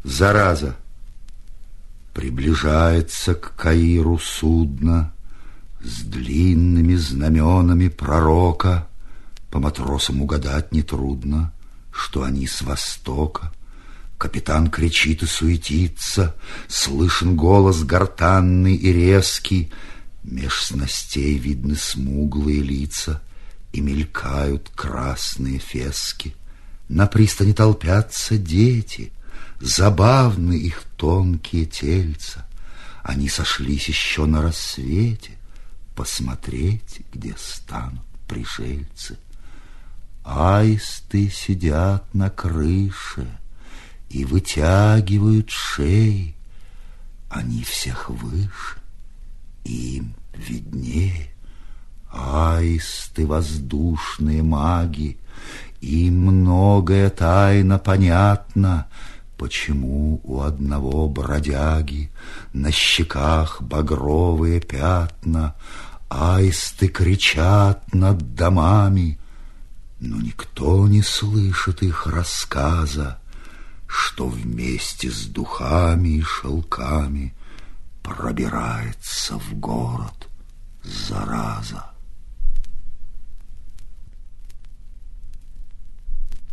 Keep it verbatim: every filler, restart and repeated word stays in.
Зараза. Приближается к Каиру судно с длинными знаменами пророка. По матросам угадать нетрудно, что они с востока. Капитан кричит и суетится, слышен голос гортанный и резкий. Меж снастей видны смуглые лица, и мелькают красные фески. На пристани толпятся дети, забавны их тонкие тельца. Они сошлись еще на рассвете посмотреть, где станут пришельцы. Аисты сидят на крыше и вытягивают шеи. Они всех выше, им виднее. Аисты воздушные маги, им многое тайно понятно, почему у одного бродяги на щеках багровые пятна. Аисты кричат над домами, но никто не слышит их рассказа, что вместе с духами и шелками пробирается в город зараза.